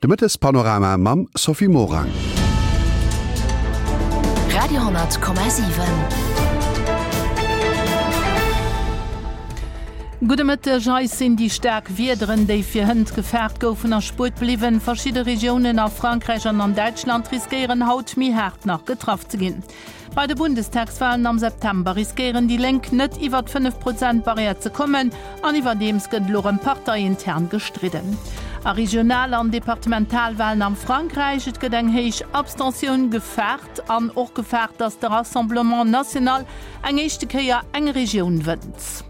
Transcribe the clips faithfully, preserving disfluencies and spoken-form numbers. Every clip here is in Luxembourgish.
De Mittes Panorama mam Sophie Morang. Radio hundert Komma sieben. Gude Mitte Jois sinn die stark Wiederen, déi fir hënd gefährt goufen a Sput bliwen, verschiedene Regionen a Frankreich an an Deutschland riskieren haut mi hart nach getraff ze ginn. Bei de Bundestagswahlen am September riskieren die Lenk net iwwer fünf Prozent Barriere ze kommen, an iwwer dems gëtt lorem Partei intern gestritten. A regional an Departementalwahlen am Frankreich et gedenkhéich Abstention gefährt an och gefährt, dats der Rassemblement National eng echte Keier eng Regionun wënz.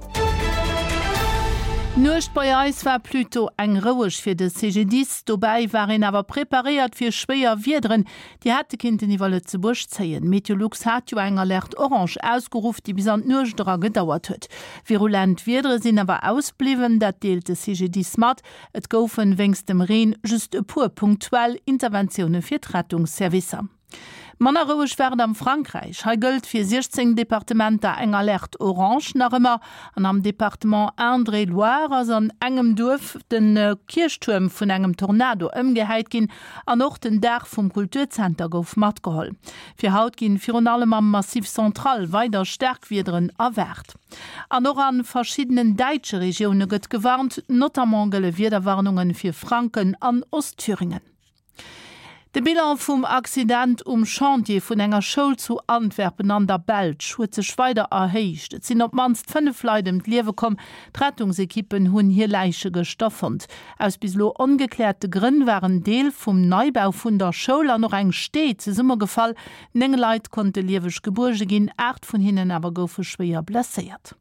Nucht bei Eis war Pluto eng rouech fir de C G dix, dobei waren awer prepariert fir schwéier Wiederen, die hatte Kinden iwwer ze Busch zeien. Meteorologs hat jo eng Alert Orange ausgerufen, die bis an Nuchtdra gedauert huet. Virulent Wiedere sinn awer ausbliwen, dat deelt de C G dix mat, et goufen wéngst dem Reen just e pur punktuell Interventionune fir Rettungsservicer. Mannerrouech werden am Frankreich. Ha gëlt fir sechzehn Departementer eng Alert Orange nach immer an am Departement Indre-Loire ass an engem Dorf den äh, Kirchturm vun engem Tornado ëmgeheit gin an och den Dach vum Kulturzenter gouf mat geholl. Fir Haut ginn Fi allem am Massiv Zentral weider Stärkwiederen erwert. An noch an verschiedenen deitsche Regione gëtt gewarnt, notamment gëlle Wiederwarnungen fir Franken an Ostthüringen. De Bilan vum Accident um Chantier vun enger Schoul zu Antwerpen an der Belsch huet sech weiter erhéicht. Et sinn op manst fënne Leute d Liewe kom, Rettungsekippen hunn hier Leiche gestoffert. Aus bislo ongeklärte Grinn waren Deel vum Neubau vun der Schoul an noch eng Steet ze Summer gefall, nenge Leiit konnte liewech Geburge ginn, acht vun hinnen awer goufe schwéier blessiert.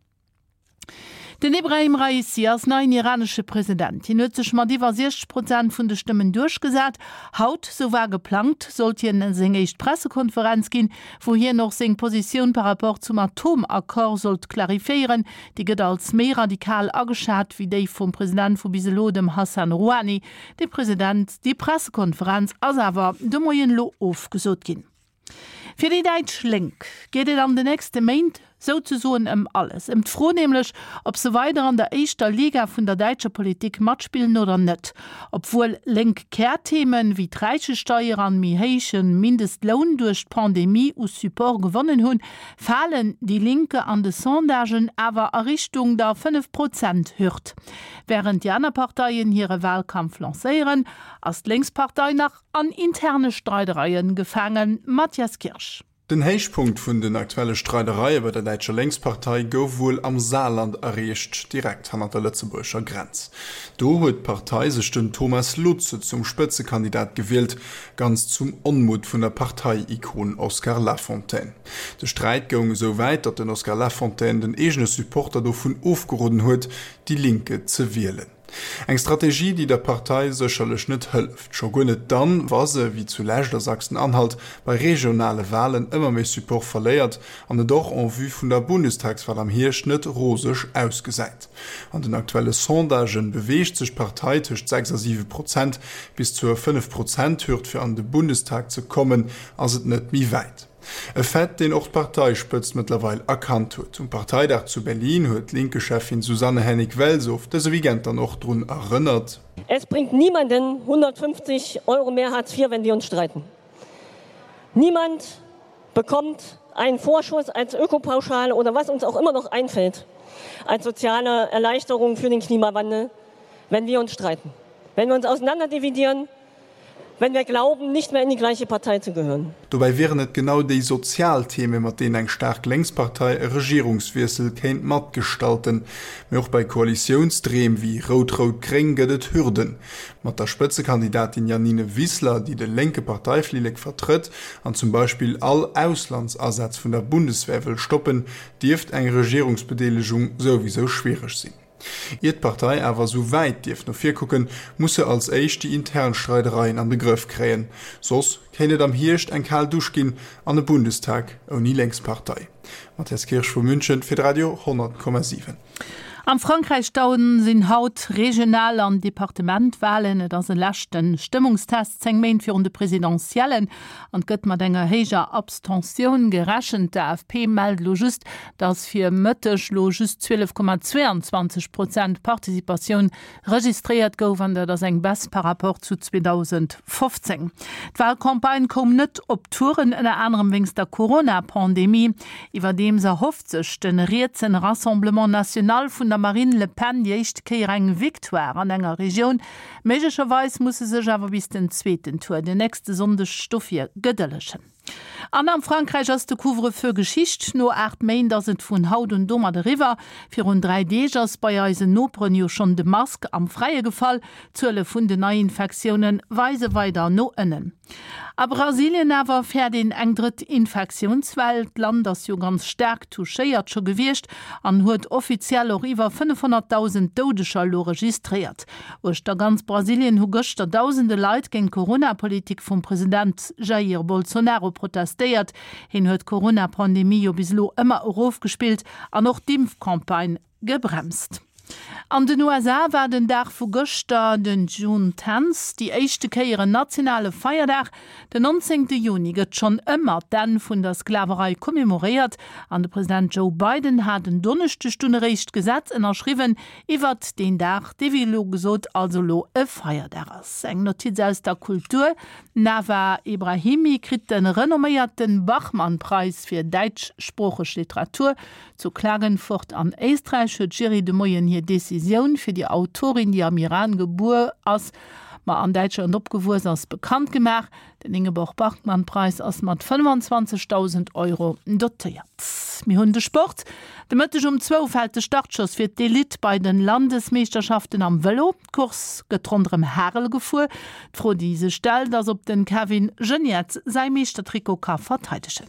Den Ibrahim Raisi als neuen iranische Präsident, die nützlich mal über sechzig Prozent von den Stimmen durchgesagt, haut, so war geplant, sollte in eine echt Pressekonferenz gehen, wo hier noch seine Position par rapport zum Atomakkord sollte klarifizieren, die geht als mehr radikal angeschaut wie die vom Präsident von Biselo, dem Hassan Rouhani, der Präsident, die Pressekonferenz, also aber de moyen lo aufgesucht gehen. Für die Deutsche Link geht es an den nächsten Monat so zu so um alles. Um froh nämlich, ob sie weiter an der ersten Liga von der deutschen Politik mitspielen oder nicht. Obwohl Link-Kehrthemen wie Reichesteuer an Mihation, Mindestlohn durch Pandemie und Support gewonnen haben, fallen die Linke an den Sondagen aber in Richtung der fünf Prozent hört. Während die anderen Parteien ihren Wahlkampf lancieren, ist die Linkspartei nach an interne Streitereien gefangen. Matthias Kirsch. Den Heichpunkt vun den aktuelle Streiterei über der Deutsche Linkspartei gouf wohl am Saarland erreicht, direkt an der Lützeburger Grenz. Do huet Partei sech den Thomas Lutze zum Spitzenkandidat gewählt, ganz zum Unmut vun der Partei-Ikon Oscar Lafontaine. Der Streit ging so weit, dat den Oscar Lafontaine den eigenen Supporter davon aufgerufen huet, die Linke zu wählen. Eng Strategie, die der Partei sicherlich nicht hilft. Schon gar nicht dann, war sie, wie zuletzt der Sachsen-Anhalt, bei regionalen Wahlen immer mehr Support verleiert und doch en vue von der Bundestagswahl am Hirsch nicht rosig ausgeseit. An den aktuellen Sondagen bewegt sich die Partei zwischen sechs bis sieben Prozent bis zu fünf Prozent hört für an den Bundestag zu kommen, also nicht mehr weit. E Fett, den auch die Partei spitzt mittlerweile erkannt hat. Zum Parteitag zu Berlin hat linke Chefin Susanne Hennig-Welsow das Weekend dann auch daran erinnert. Es bringt niemanden hundertfünfzig Euro mehr Hartz vier, wenn wir uns streiten. Niemand bekommt einen Vorschuss als Ökopauschale oder was uns auch immer noch einfällt, als soziale Erleichterung für den Klimawandel, wenn wir uns streiten. Wenn wir uns auseinanderdividieren, wenn wir glauben, nicht mehr in die gleiche Partei zu gehören. Dabei wären es genau die Sozialthemen, mit denen eine starke Linkspartei ein Regierungswechsel kennt matt gestalten. Mehr auch bei Koalitionsdrehen wie Rot-Rot-Grün gibt es Hürden. Mit der Spitzenkandidatin Janine Wissler, die die linke Parteiflieg vertritt, und zum Beispiel all Auslandsersatz von der Bundeswehr will stoppen, dürfte eine Regierungsbeteiligung sowieso schwierig sein. Ihre Partei aber so weit darf noch vier gucken, muss er als echt die internen Streitereien an den Griff kriegen. Sonst kann am Hirsch ein Karl durchgehen an den Bundestag und die Linkspartei. Matthias Kirsch von München für Radio hundert Komma sieben. Am Frankreich dauden sinn haut regional an Departementwahlen dats se lachten Stimmungstest zeng méint fir de Präsidentiellen an gëtt mat enger héger Abstention gerachen der A F P meld lo just, dats fir Mëttech lo just zwölf Komma zweiundzwanzig Prozent Partizipation registriert gouf an der dats eng best par rapport zu zweitausendfünfzehn. D'Wahlkampagne kom net op Touren en der anderem wings der Corona-Pandemie, iwwer dem se hofft sech den Rietzen Rassemblement National vun der Marine Le Pen jecht keir eng Viktoire an enger Region. Megerweis muss se sech awer bis den zweeten Tour de nächste Sonde Stoffier gëddellechen. An am Frankreich ass de Couvre-feu Geschicht no acht Main da sind vun Haut und Dommer de River fir hun drei Degers bei eisen Noprenio schon de Mask am freie Gefall zuelle vun de Neuinfektionen weise weiter no ënnen. A Brasilien awer fähr den engdritt Infektionswelt Land das jo ganz stark touchéiert scho gewircht an huet offiziell auch iwwer fünfhunderttausend Todescher lo registriert. Och der ganz Brasilien hu gochter tausende Leiit gen Corona-Politik vum Präsident Jair Bolsonaro protestiert, hin huet Corona-Pandemie jo bislo ëmmer Euro gespielt an noch d'Impfkampagne gebremst. An den U S A war den Dach vu Göster den June Tanz, die echte keiere nationale Feierdach, den neunzehnten Juni gëtt schon ëmmer dann vun der Sklaverei kommemoriert. An de Präsident Joe Biden hat den dunnechte Stunderecht Gesetz ennnerschriwen, iwwer den Dach de wie lo gesot also lo e Feierdachers. Eng Notiz aus der Kultur, Nava Ibrahimi krit den renomméierten Bachmann-Preis fir deitschsprochech Literatur zu Klagenfurt an Eestreich huet Jerry de Moyen hier Decision für die Autorin, die am Iran geboren ist, mal an Deutschland abgewurst ist, bekannt gemacht. Den Ingeborg-Bachmann-Preis ist mit fünfundzwanzigtausend Euro dotiert. Wir haben den Sport. Der Mittag um zwölf fällt der Startschuss für die Elite bei den Landesmeisterschaften am Velokurs getrundenem Herrel gefuhr. Froh diese Stelle, dass ob den Kevin Genietz sein Meistertrikot kann verteidigen.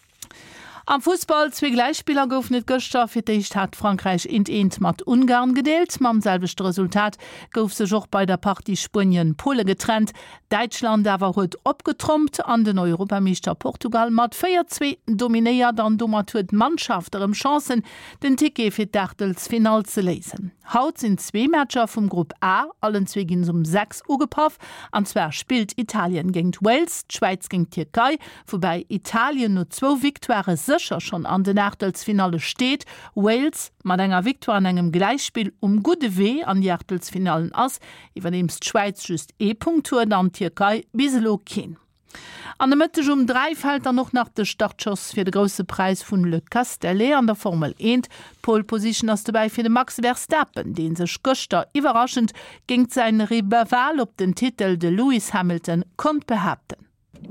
Am Fußball zwei Gleichspieler goufnet Göster fir deicht hat Frankreich in ent mat Ungarn gedeelt. Mam selbechte Resultat gouf se joch bei der Partie Spien Pole getrennt. Deutschland awer huet opgetrompt an den Europameister Portugal mat feierzweten dominéiert an dummer huet Mannschafterem Chancen den Ticket fir d'Achtelsfinal ze lesen. Haut sind zwei Matscher vom Gruppe A, allen zwei gin um sechs Uhr gepaff. Anzwer spielt Italien gegen Wales, Schweiz gegen Türkei, wobei Italien nur zwei Viktoire sicher schon an den Achtelsfinale steht. Wales mat enger Viktoire an engem Gleichspiel um gute Weh an die Achtelsfinalen ass, iwwernehmst Schweiz just E-Punktur an Türkei biselo kein. An der Mitte um drei fällt er noch nach der Startschuss für den großen Preis von Le Castellet an der Formel eins. Pole Position ist dabei für den Max Verstappen, den sich Göster überraschend gegen seinen Rival auf den Titel de Lewis Hamilton konnte behaupten.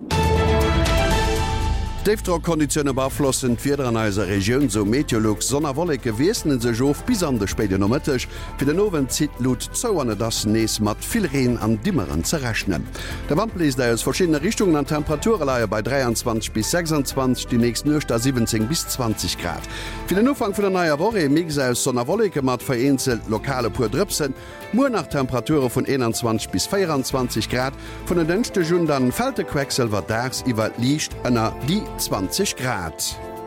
D'Eefdruckkonditionne beaflossen d'Wieder an eiser Regionun so Meteorolog Sonnerwolle gewesenen se Joof bis an de Spéide noëttech, fir den Nowen zit Lut zouwanne das nees mat Villreen an Dimmeren zerrechnen. Der Wand bläst aus verschiedene Richtungen an Temperaturleier bei dreiundzwanzig bis sechsundzwanzig, die nächst Nøcht a siebzehn bis zwanzig Grad. Fi den Ufang vun der naier Woche mix aus Sonnerwolleke mat vereinzelt lokale pur Drëpsen, Muer nach Temperature vun einundzwanzig bis vierundzwanzig Grad, vun den dënchte Jun dann fälte Quecksilwer dags iwwer liicht ënner die zwanzig Grad.